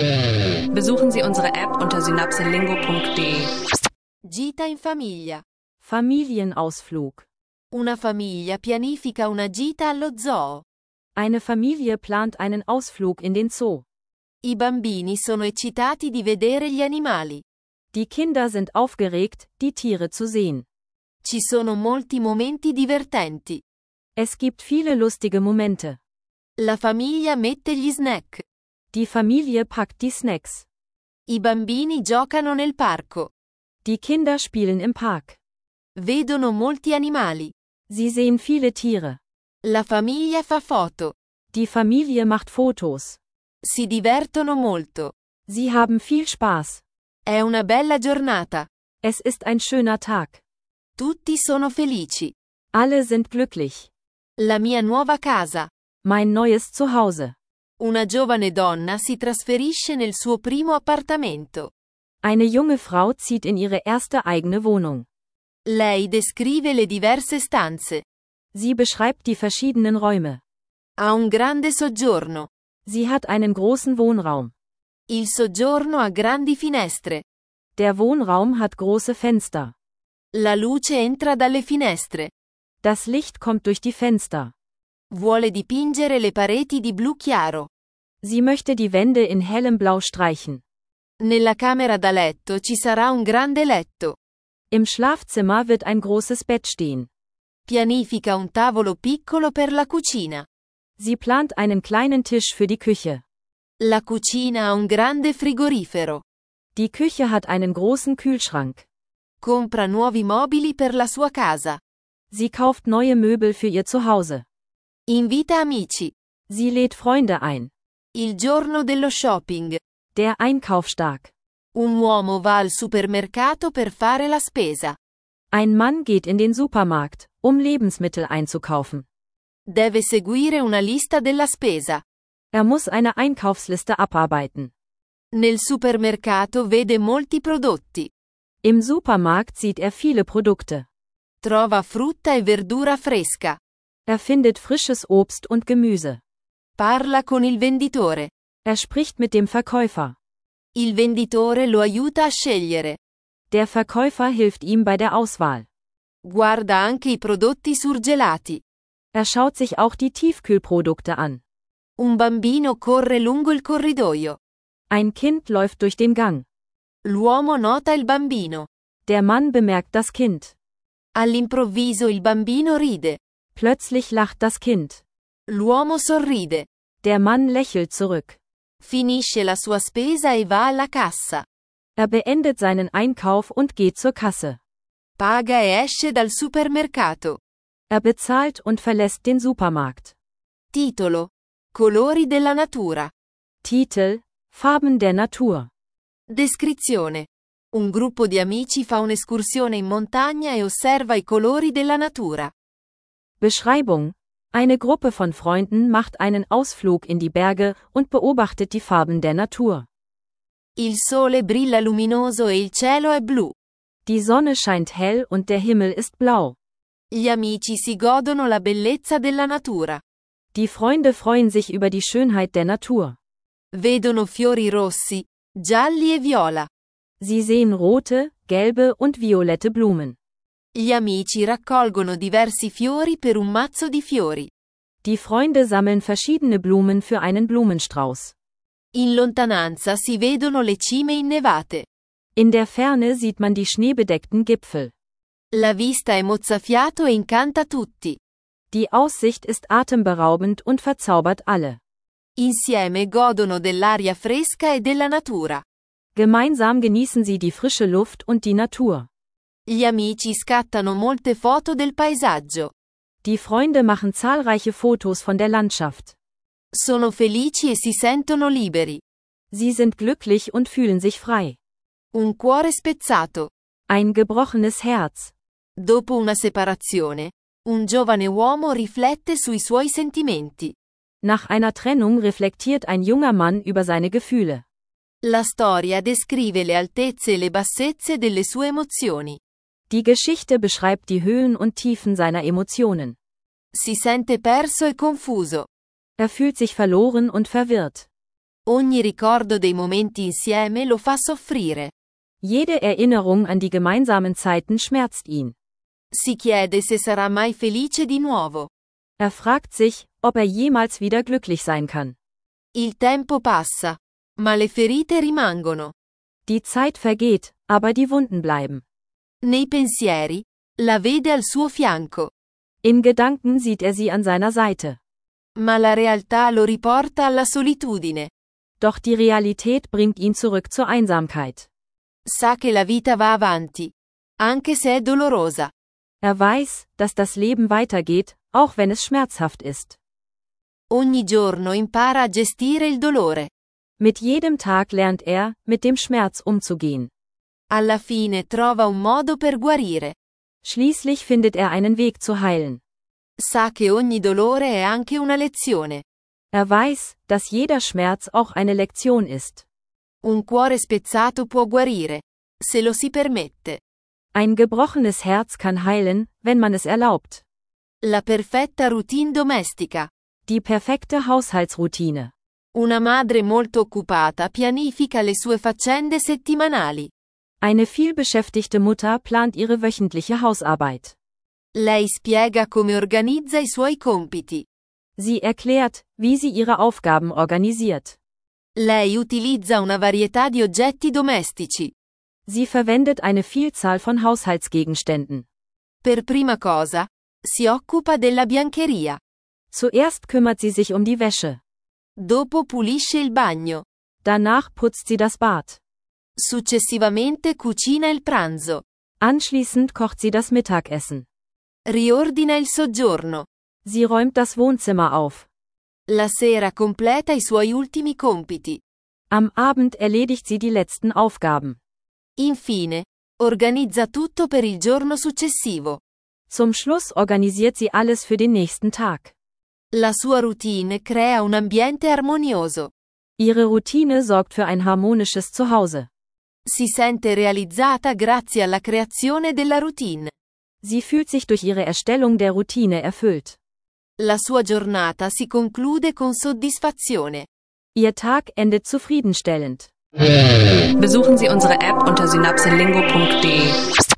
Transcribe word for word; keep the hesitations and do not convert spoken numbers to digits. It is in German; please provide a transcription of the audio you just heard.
Besuchen Sie unsere App unter synapselingo punkt de. Gita in famiglia. Familienausflug. Una famiglia pianifica una gita allo zoo. Eine Familie plant einen Ausflug in den Zoo. I bambini sono eccitati di vedere gli animali. Die Kinder sind aufgeregt, die Tiere zu sehen. Ci sono molti momenti divertenti. Es gibt viele lustige Momente. La famiglia mette gli snack. Die Familie packt die Snacks. I bambini giocano nel parco. Die Kinder spielen im Park. Vedono molti animali. Sie sehen viele Tiere. La famiglia fa foto. Die Familie macht Fotos. Si divertono molto. Sie haben viel Spaß. È una bella giornata. Es ist ein schöner Tag. Tutti sono felici. Alle sind glücklich. La mia nuova casa. Mein neues Zuhause. Una giovane donna si trasferisce nel suo primo appartamento. Eine junge Frau zieht in ihre erste eigene Wohnung. Lei descrive le diverse stanze. Sie beschreibt die verschiedenen Räume. Ha un grande soggiorno. Sie hat einen großen Wohnraum. Il soggiorno ha grandi finestre. Der Wohnraum hat große Fenster. La luce entra dalle finestre. Das Licht kommt durch die Fenster. Vuole dipingere le pareti di blu chiaro. Sie möchte die Wände in hellem Blau streichen. Nella camera da letto ci sarà un grande letto. Im Schlafzimmer wird ein großes Bett stehen. Pianifica un tavolo piccolo per la cucina. Sie plant einen kleinen Tisch für die Küche. La cucina ha un grande frigorifero. Die Küche hat einen großen Kühlschrank. Compra nuovi mobili per la sua casa. Sie kauft neue Möbel für ihr Zuhause. Invita amici. Sie lädt Freunde ein. Il giorno dello shopping. Der Einkaufstag. Un uomo va al supermercato per fare la spesa. Ein Mann geht in den Supermarkt, um Lebensmittel einzukaufen. Deve seguire una lista della spesa. Er muss eine Einkaufsliste abarbeiten. Nel supermercato vede molti prodotti. Im Supermarkt sieht er viele Produkte. Trova frutta e verdura fresca. Er findet frisches Obst und Gemüse. Parla con il venditore. Er spricht mit dem Verkäufer. Il venditore lo aiuta a scegliere. Der Verkäufer hilft ihm bei der Auswahl. Guarda anche i prodotti surgelati. Er schaut sich auch die Tiefkühlprodukte an. Un bambino corre lungo il corridoio. Ein Kind läuft durch den Gang. L'uomo nota il bambino. Der Mann bemerkt das Kind. All'improvviso il bambino ride. Plötzlich lacht das Kind. L'uomo sorride. Der Mann lächelt zurück. Finisce la sua spesa e va alla cassa. Er beendet seinen Einkauf und geht zur Kasse. Paga e esce dal supermercato. Er bezahlt und verlässt den Supermarkt. Titolo: Colori della natura. Titel: Farben der Natur. Descrizione: Un gruppo di amici fa un'escursione in montagna e osserva i colori della natura. Beschreibung: Eine Gruppe von Freunden macht einen Ausflug in die Berge und beobachtet die Farben der Natur. Il sole brilla luminoso e il cielo è blu. Die Sonne scheint hell und der Himmel ist blau. Gli amici si godono la bellezza della natura. Die Freunde freuen sich über die Schönheit der Natur. Vedono fiori rossi, gialli e viola. Sie sehen rote, gelbe und violette Blumen. Gli amici raccolgono diversi fiori per un mazzo di fiori. Die Freunde sammeln verschiedene Blumen für einen Blumenstrauß. In lontananza si vedono le cime innevate. In der Ferne sieht man die schneebedeckten Gipfel. La vista è mozzafiato e incanta tutti. Die Aussicht ist atemberaubend und verzaubert alle. Insieme godono dell'aria fresca e della natura. Gemeinsam genießen sie die frische Luft und die Natur. Gli amici scattano molte foto del paesaggio. Die Freunde machen zahlreiche Fotos von der Landschaft. Sono felici e si sentono liberi. Sie sind glücklich und fühlen sich frei. Un cuore spezzato. Ein gebrochenes Herz. Dopo una separazione, un giovane uomo riflette sui suoi sentimenti. Nach einer Trennung reflektiert ein junger Mann über seine Gefühle. La storia descrive le altezze e le bassezze delle sue emozioni. Die Geschichte beschreibt die Höhen und Tiefen seiner Emotionen. Si sente perso e confuso. Er fühlt sich verloren und verwirrt. Ogni ricordo dei momenti insieme lo fa soffrire. Jede Erinnerung an die gemeinsamen Zeiten schmerzt ihn. Si chiede se sarà mai felice di nuovo. Er fragt sich, ob er jemals wieder glücklich sein kann. Il tempo passa, ma le ferite rimangono. Die Zeit vergeht, aber die Wunden bleiben. Nei pensieri, la vede al suo fianco. In Gedanken sieht er sie an seiner Seite. Ma la realtà lo riporta alla solitudine. Doch die Realität bringt ihn zurück zur Einsamkeit. Sa che la vita va avanti, anche se è dolorosa. Er weiß, dass das Leben weitergeht, auch wenn es schmerzhaft ist. Ogni giorno impara a gestire il dolore. Mit jedem Tag lernt er, mit dem Schmerz umzugehen. Alla fine trova un modo per guarire. Schließlich findet er einen Weg zu heilen. Sa che ogni dolore è anche una lezione. Er weiß, dass jeder Schmerz auch eine Lektion ist. Un cuore spezzato può guarire, se lo si permette. Ein gebrochenes Herz kann heilen, wenn man es erlaubt. La perfetta routine domestica. Die perfekte Haushaltsroutine. Una madre molto occupata pianifica le sue faccende settimanali. Eine vielbeschäftigte Mutter plant ihre wöchentliche Hausarbeit. Lei spiega come organizza i suoi compiti. Sie erklärt, wie sie ihre Aufgaben organisiert. Lei utilizza una varietà di oggetti domestici. Sie verwendet eine Vielzahl von Haushaltsgegenständen. Per prima cosa, si occupa della biancheria. Zuerst kümmert sie sich um die Wäsche. Dopo pulisce il bagno. Danach putzt sie das Bad. Successivamente cucina il pranzo. Anschließend kocht sie das Mittagessen. Riordina il soggiorno. Sie räumt das Wohnzimmer auf. La sera completa i suoi ultimi compiti. Am Abend erledigt sie die letzten Aufgaben. Infine, organizza tutto per il giorno successivo. Zum Schluss organisiert sie alles für den nächsten Tag. La sua routine crea un ambiente armonioso. Ihre Routine sorgt für ein harmonisches Zuhause. Si sente realizzata grazie alla creazione della routine. Sie fühlt sich durch ihre Erstellung der Routine erfüllt. La sua giornata si conclude con soddisfazione. Ihr Tag endet zufriedenstellend. Besuchen Sie unsere App unter synapselingo punkt de.